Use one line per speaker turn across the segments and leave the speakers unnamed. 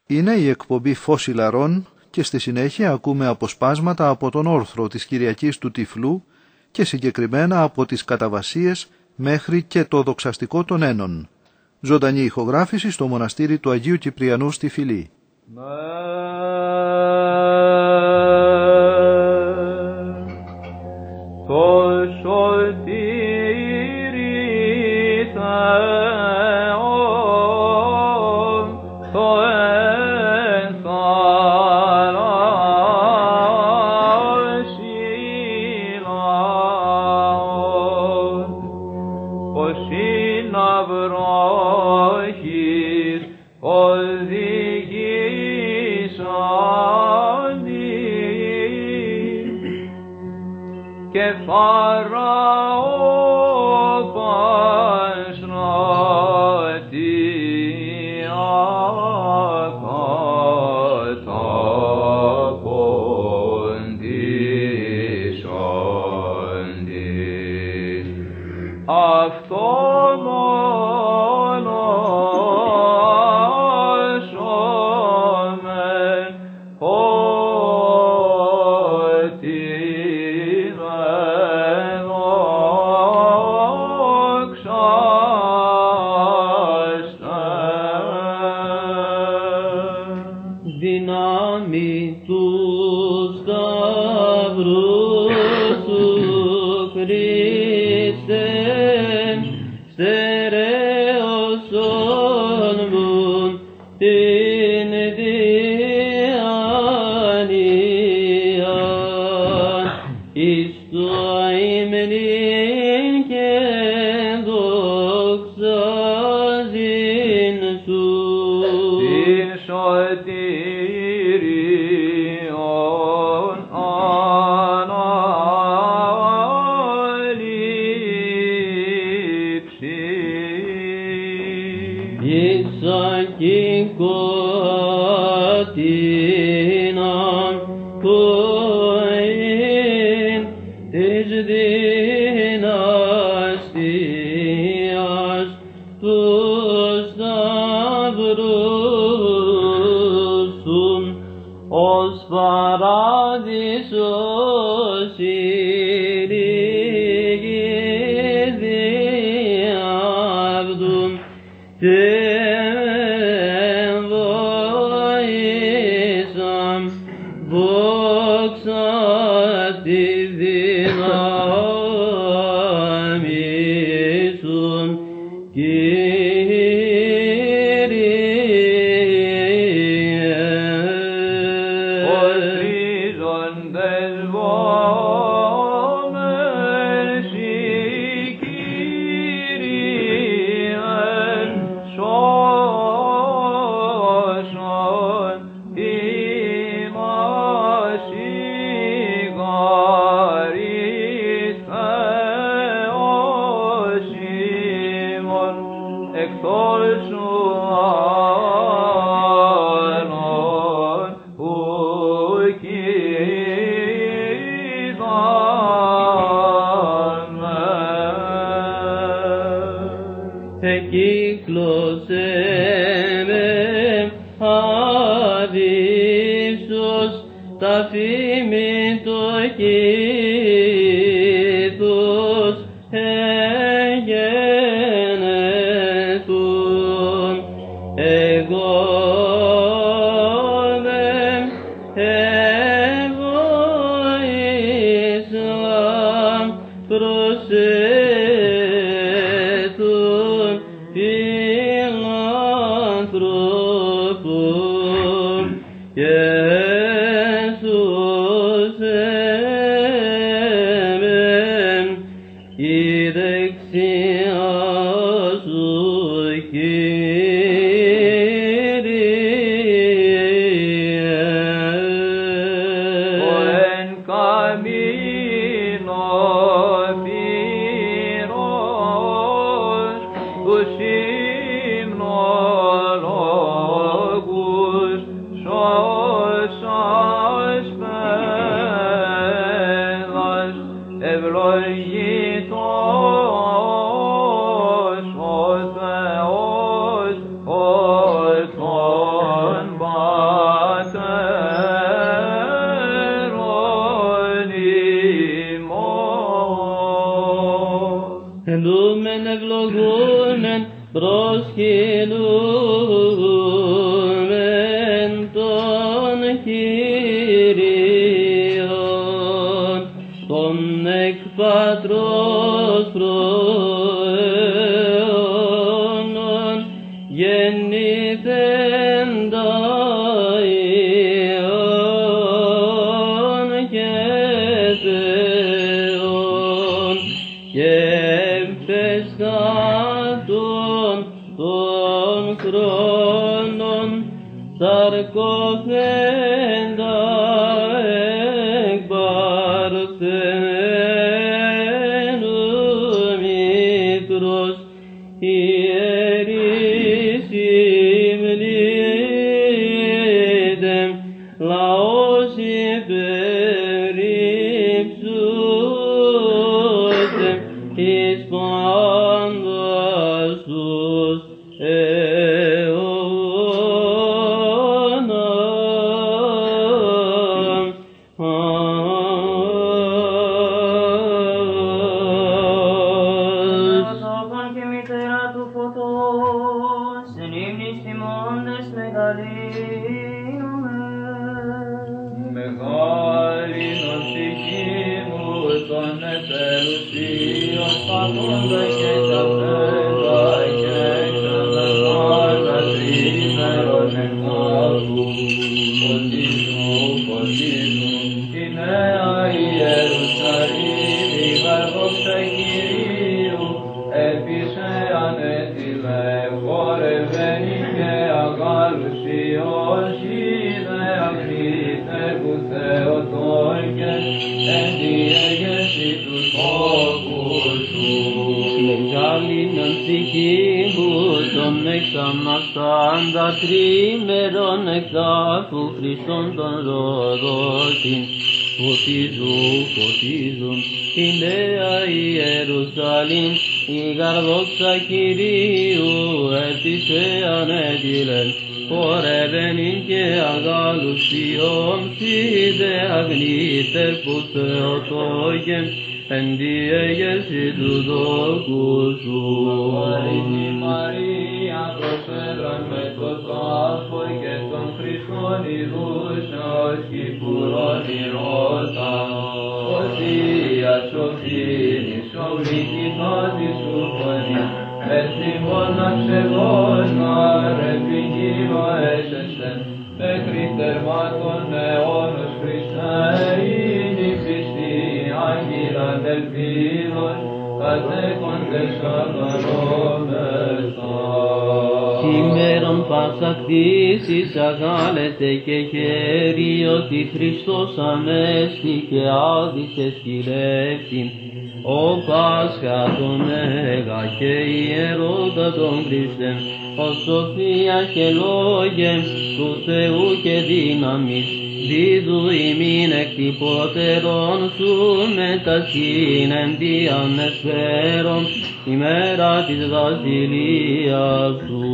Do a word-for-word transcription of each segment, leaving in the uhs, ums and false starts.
Είναι η εκπομπή Φως Ηλαρών και στη συνέχεια ακούμε αποσπάσματα από τον όρθρο της Κυριακής του Τυφλού και συγκεκριμένα από τις καταβασίες μέχρι και το δοξαστικό των Ένων. Ζωντανή ηχογράφηση στο μοναστήρι του Αγίου Κυπριανού στη Φυλή.
Ushim no logus, shos Ιων και Θεών και πεστάτων των χρόνων σαρκωθέντα εκ Παρθένου μικρός ιερείς υμνίδεμ λαός υπερήψουσεμ εις πάντας τους εξαμαστάντα τρίμερον εξάφου Χριστόν τον ροδότην φωτίζουν, φωτίζουν την Νέα Ιερουσαλήμ η γαρδόξα Κυρίου έπεισε ανέτειλεν πορεύενην και αγαλουσιών σίδε αγνίτερ που Θεοτόκεν εν διέγεση του δόκου σου. Αγαρίστη Μαρία προσφέρον με το τάφο και τον Χριστόν ειδούσα ως κυπουρόν ηρώτα. Οσία σοφήνης οβλικινώτη σου φωνή μες λιμώνα ξεγόνα ρε πηγείο έσεσεν μέχρι τερμάτων αιώνος Χριστέ είναι πιστή άγγελαν ελπίδων κατέχοντες καθαρόμεθα. Σήμερον πάσα κτήσης αγάλεται και χέρι ότι Χριστός ανέστη και άδεισε σκυλεύτην ο Πάσχα τον Μέγα και ιερότα τον Χριστέν ο σοφία και λόγεν του Θεού και δύναμης δίδου ημίν εκ τυπωτερών σου μετασχήν εν διάν εσφαίρων ημέρα της βασιλείας σου.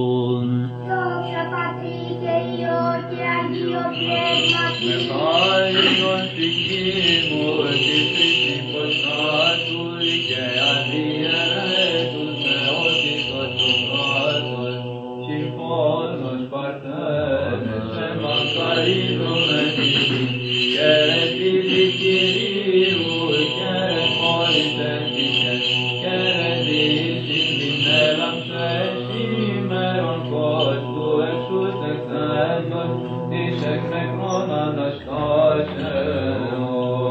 Δόξα Πατρί και Υιό και Αγίο Πνεύματι.
Μεγάλον συγκίμου της Χριστιποστάτου και αδιαιρέτους Θεότητος του κράτους συμφώνος Παρθένες εμακαρίζομαι και ρετήλη Κυρίου και ρεπόλης έσυχες και ρετήσεις την έλαμψε σήμερον φως του εξούς εκθέντος της εκ νεκρών Αναστάσεως.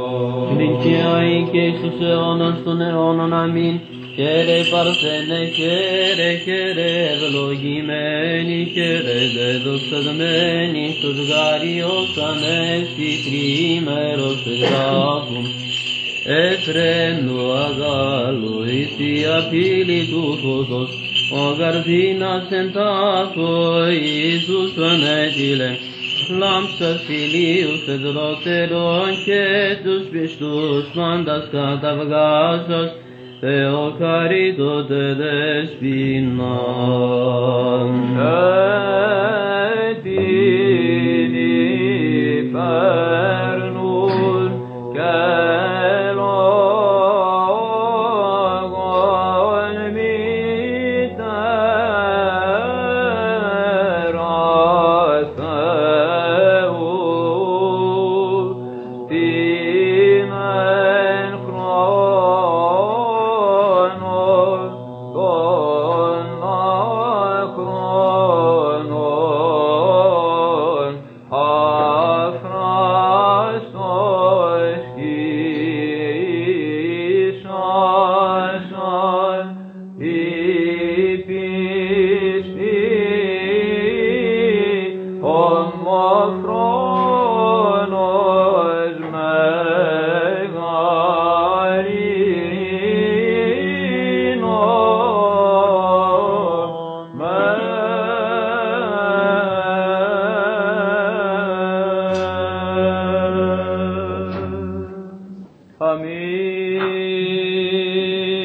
Νικιαί και εις τους αιώνας των αιώνων αμήν. Χαίρε Παρθένε, χαίρε, χαίρε, ευλογημένη, χαίρε, δε δοξασμένη, στους γάριος ανέστη τριήμερος εγγράφουν. Εφραίνου αγάλου, εις τη απειλή του φωτός, ο γαρδίνας εν τάφο, Ιησούς ανέτειλε, λάμψας ηλίου φεδρότερον και τους πιστούς πάντας καταβγάζας, Θεοχαρίτωτε δεσποινάν. Έτοιμοι παίρνουν και λόγων μητέρας Θεού, την εν χρόνων των αχρόνων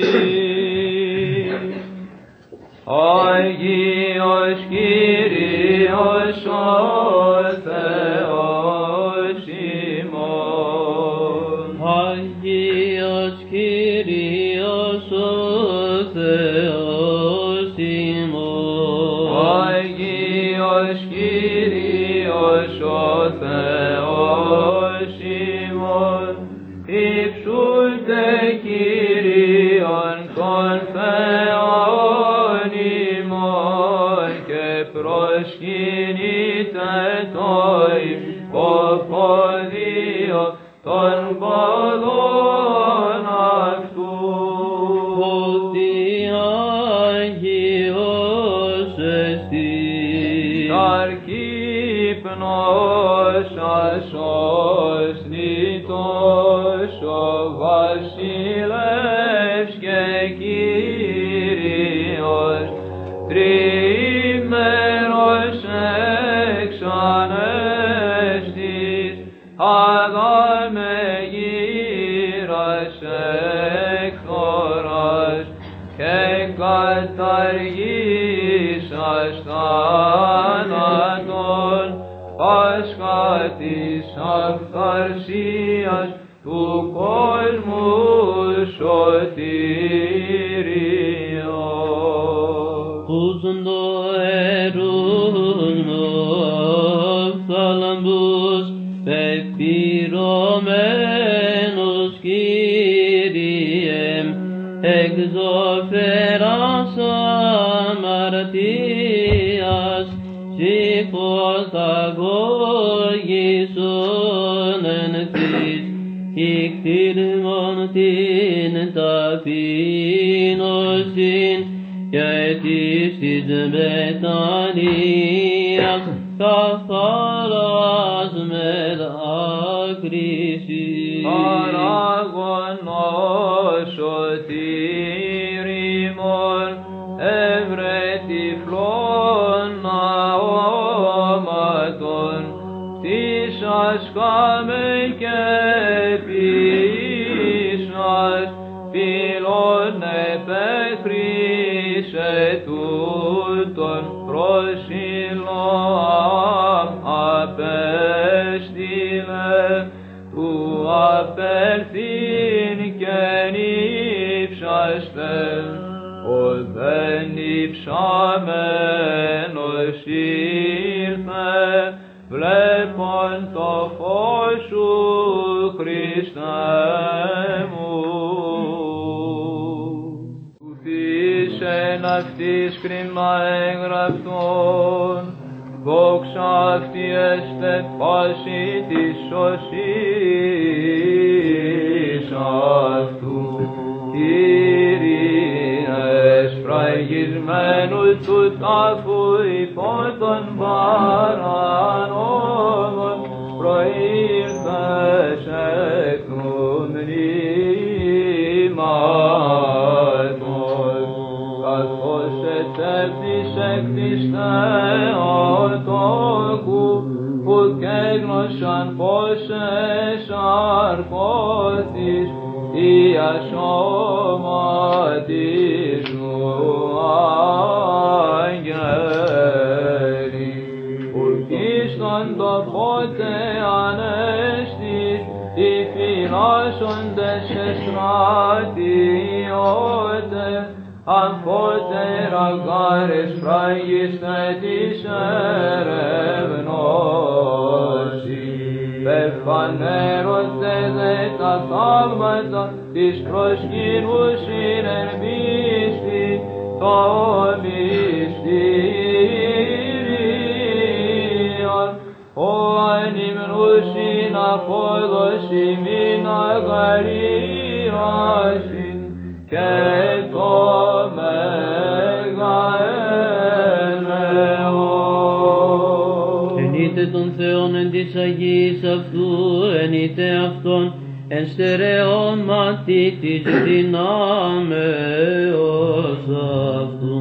Αγίος Κύριος ο Θεός ημών.
Αγίος Κύριος ο Θεός ημών.
Αγίος Κύριος ο Θεός ημών. Υψούτε Κύριον τον Θεόν ημών και προσκυνείτε το υποποδίο των ποδών αυτού.
Ότι Άγιος εστί.
Αρκύπνος ασώσνητος ο βασιλεύς και Κύριος, τριήμερος εξ ανέστης, Αδάμε γύρας εκ χώρας και καταργήσας θάνατον, Πάσχα της αυθαρσίας του κόσμου σωτήριον.
Uzndo erun οφθαλμούς πεπυρωμένους Κύριε, εξοφέρας αμαρτίας, ψυχοθαγώγησον εν της, ικτήρμον την ταπείνωσιν, και της της μετανοίας καθαράς με δάκρυσιν.
Παράγωνος σωτήριμον, εύρε τυφλών αόματον, της ασκάμε και ποιήσας, φιλών επέχρησε τούτον προσιλώαμ απέστειλε, του απέλθην και νύψαστε, ο δεν νύψαμένος ήρθε, βλέπον το φως σου, Χριστέ μου. Ουθήσεν αυτής κρίμα εγγραφτών, δόξα αυτή εστε πάση της σωσής αυτού. Κύριε, εσφραγισμένου του τάφου υπό των παρανόμων, προήλθες εκ του μνήματος, καθώς ετσέπτης εκ της Θεοτόκου, που κέγνωσαν πως εσαρκώθης η ασώματης σου αγγέλη, ουρκίστον το πότε ανέστης, οι φυλάσσοντες εστρατιώτε, αμφότερα γάρες φραγίστε της ερευνώσης. Πεφανέρωτε δε τα θαύματα της προσκυνούσιν εν πίστη, το μυστήριον, ο ανυμνούσιν απόδοση μην αγαρίασιν, και το μέγα έλεος.
Ενείτε τον Θεόν εν της Αγίας αυτού, ενείτε Αυτόν εν στερεώματι της δυνάμεως αυτού.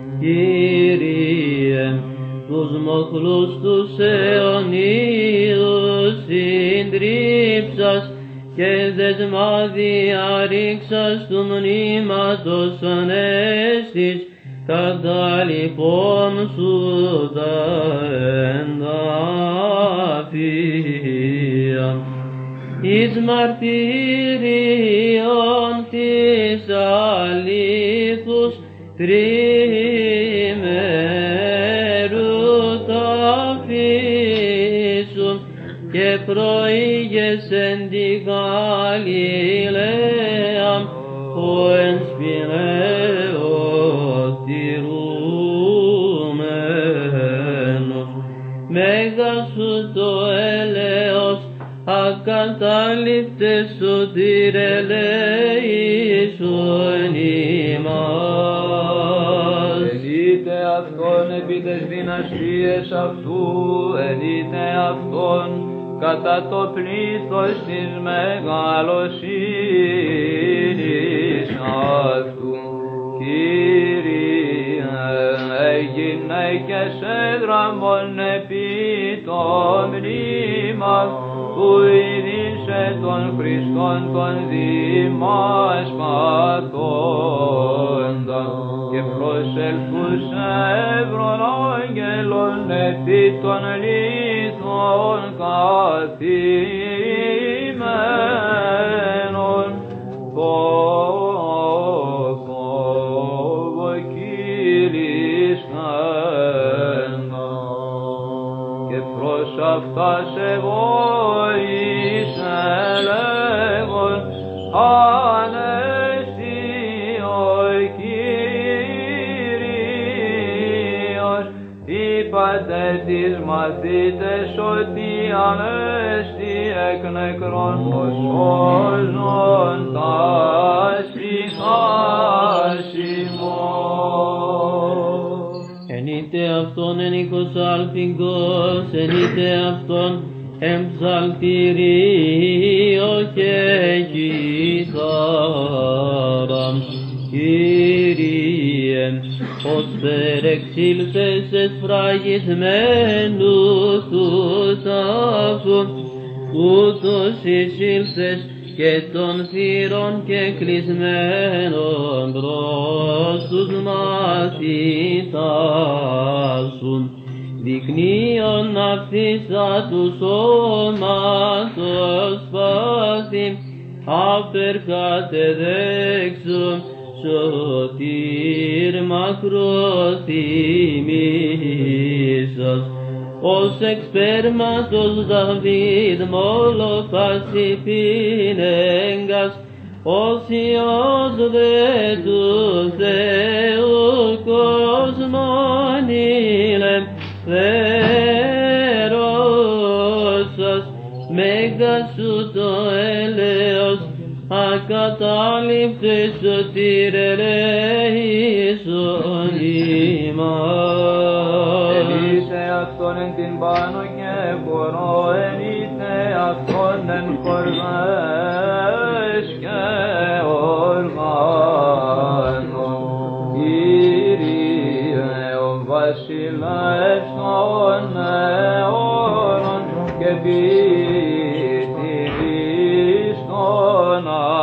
Κύριε, τους μοχλούς τους αιωνίους συντρίψας και δεσμάδια ρίξας του μνήματος ανέστης, κατά λοιπόν σου τα εντάφια. Εις μαρτύριον της αλήθους τριμέρου ταφήσουν και προήγες εν τη Γαλιλαία ο εν σπηλαίος τηρούμενος. Μέγα σου το έλεος ακατάληπτες σωτήρε ελέησον ημάς.
Ενείτε αυτόν επί τες δυναστείες αυτού, ενείτε αυτόν κατά το πλήθος της μεγαλοσύνης αυτού. Κύριε, γυναίκες έδραμον επί το μνήμα που ειδήσε των Χριστών των δημάσπαθόντα και προσελθούς εύρων άγγελων επί των λίθων καθημένων. Φόβο Κύρις χέντα και προς αυτάς εγώ εις ελέγον ανέστη ο Κύριος. Είπατε τις μαθήτες ότι ανέστη εκ νεκρών ο σώζον τας ημών.
Ενείτε αυτόν εν οίκος αλφηγός, ενείτε αυτόν εμψαλτηρίο και κιθάρα. Κύριε, ως περεξήλθες εσφραγισμένους του τάφου, ούτως εισήλθες και των θύρων και κλεισμένων προς τους μαθητάς σου, δεικνύον αυθύσα του σώματος πάθη, απερκατεδέξουν σωτήρ μακροθυμήσας, ως εξπέρματος Δαβίδ μόλοφαση πίνεγκας, ως Υιός δε του Θεού κόσμον ηλευθέρωσας, μέγα σου το έλεος ακατάληπτες σωτήρ ελέησον ημάς.
Ενείτε αυτόν εν την πάνω και μπορώ, ενείτε αυτόν εν κορμές και οργάνων. Κύριε, ο βασιλεύς των αιώνων και ποιητής των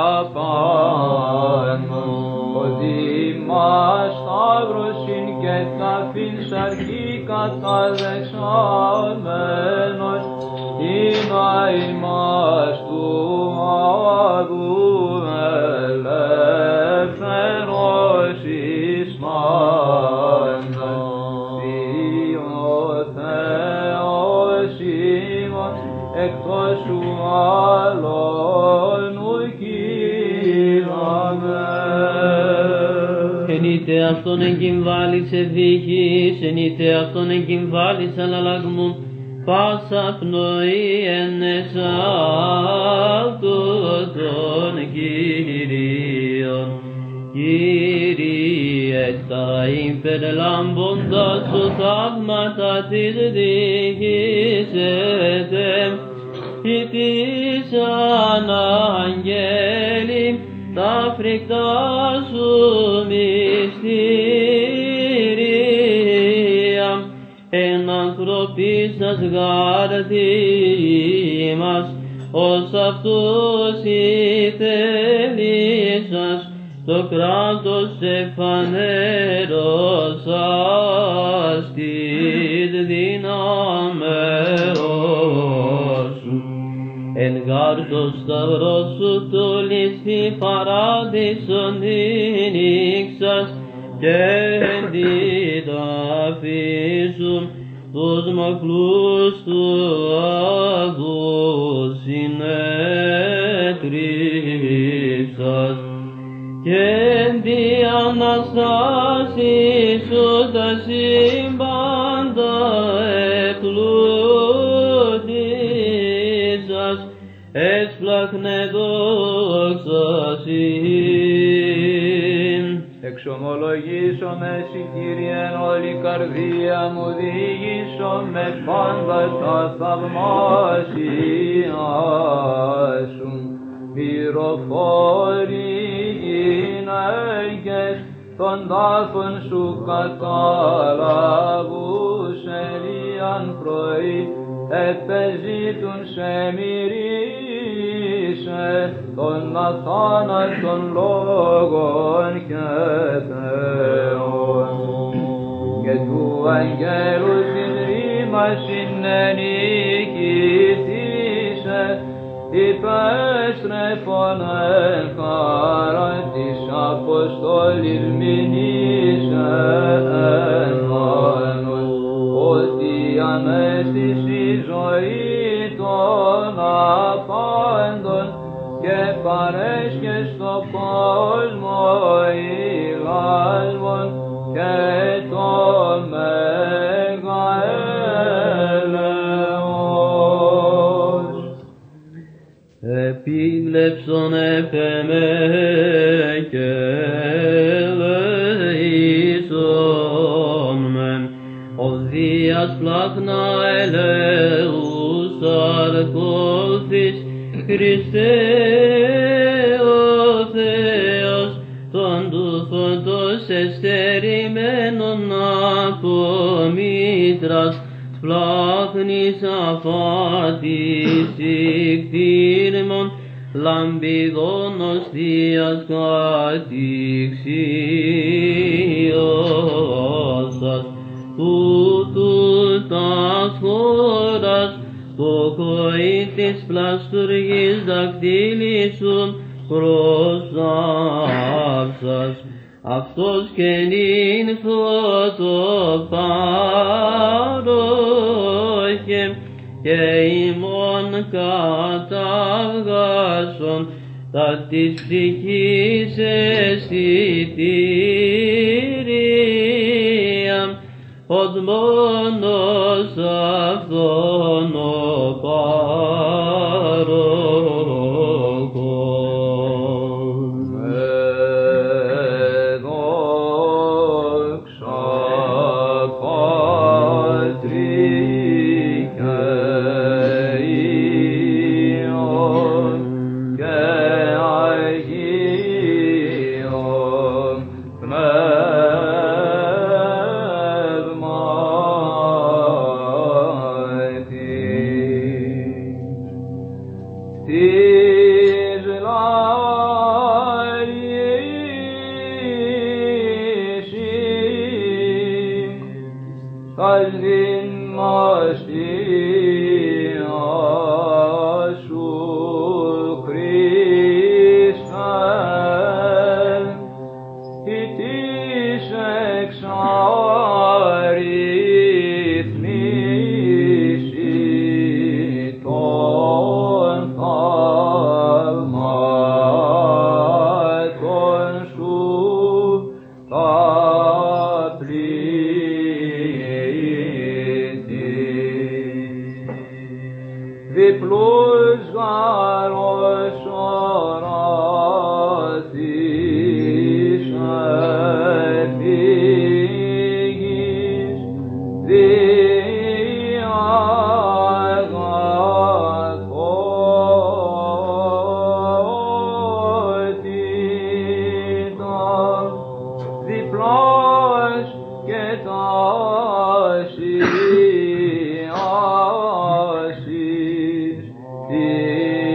απάνων, ο Δήμας Σταύρωσιν και ταφήν σαρκή καταδεξαμένος, είναι ημάς του Άδου ελεύθερος εις πάντων. Θείο Θεός ημών, εκτός σου άλλον ουκ είδαμε.
Ενείτε αυτόν εγκυμβάλης εβδίκης, ενείτε αυτόν εγκυμβάλης αλλαλαγμού, πάσα πνοή εν εσάλτου των Κύριων. Κύριε, τα υπερλάμποντα σου θαύματα της διοικήσετε, ή της αναγγέλη τα φρικτά σου μυστήρια, εν ανθρωπίσας γάρτη μας, ως αυτούς ηθελήσας, το κράτος εφανέρωσας της δυνάμεως σου. Εν γάρ το σταυρό σου του ληστή παράδεισον δίνηξας και εν τη ταφή σου τους μοχλούς του αγού συνέτριψας και εν τη Αναστάση σου τα σύμπαντα επλούτησας έσπλαχνε δόξα σοι.
Εξομολογήσομαι σοι Κύριε όλη καρδία μου, διηγήσομαι πάντα τα θαυμάσια σου. Πυροφόροι γυναίκες των τάφων σου καταλάβους ελίαν πρωί επεζήτουν σε μυρίσε των αθάνατων λόγων και Θεών και του αγγέλου την ρήμα συνενικητήσε υπέστρεφον εν χαρά της Αποστόλης μηνύσε εν μόνος ότι ανέστηση ζωή των απάντων και παρέσχε στο κόσμο ηγάλμων και το μέγα έλεος.
Επίβλεψον επεμέ και ελεήσον μεν, ο Δίας πλάχνα ελεούς αρκώθης Χριστέ ο Θεός, τον του φωτός εστερημένον από μήτρας σπλάχνης αφάτης ικτήρμων λαμπιδόνος Θείας κατηξίωσας τούτου τας χώρας το κοή της πλαστουργής δακτύλισσουν προσάψας. Αυτός και νύμφο το παρόχε και ημών καταβγάσον τα της ψυχής αισθητήρια ως μόνος αυτόν ο παρόχος.
Εδόξα Πατρί και Υιόν και Αγίον Πνεύματι. Της λαήσης τας δυναστείας σου Χριστέ, ή της εξαριθμίσης των θαυμάτων σου τα διπλούς γάρος οράτης επίγης διαγαθότητα διπλός και τάσης Sim.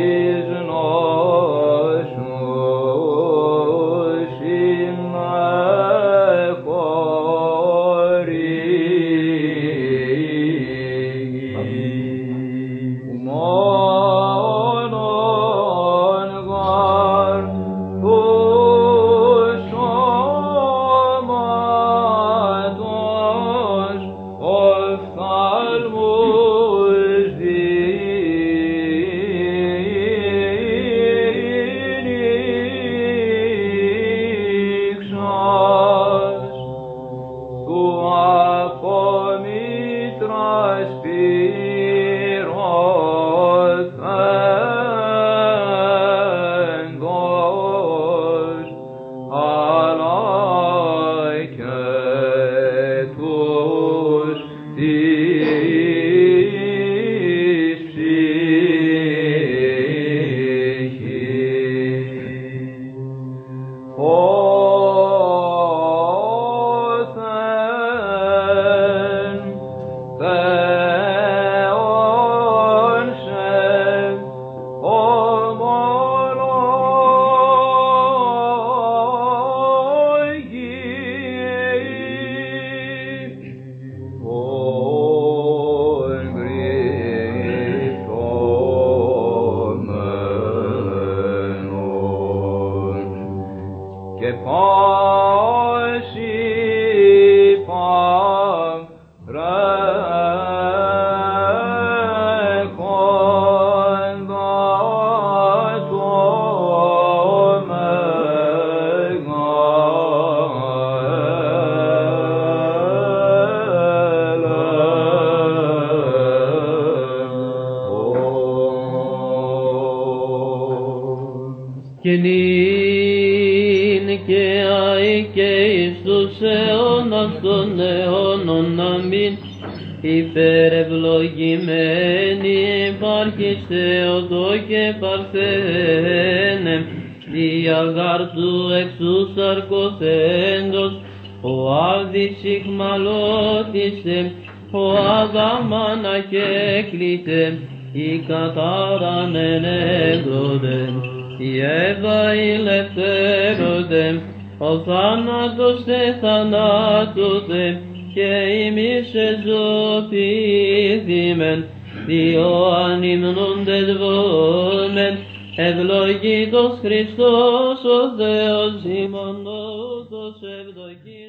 και νυν και αεί και εις τους αιώνας των αιώνων. Αμήν. Υπερευλογημένη υπάρχεις Θεοτό και Παρθένε, διαγάρ του εξ του σαρκοθέντος, ο άδης ηχμαλώτισε, ο Αδάμαν ακέκλητε, η κατάραν ενέγκρονται, η Εύα ηλευθέρονται, ο θάνατος τε θανάτωτε, και ημείς εζωπήθημεν, διό ανυμνούνται δβόμεν, ευλογήτως Χριστός ο Θεός ημών, ούτως ευδοκεί.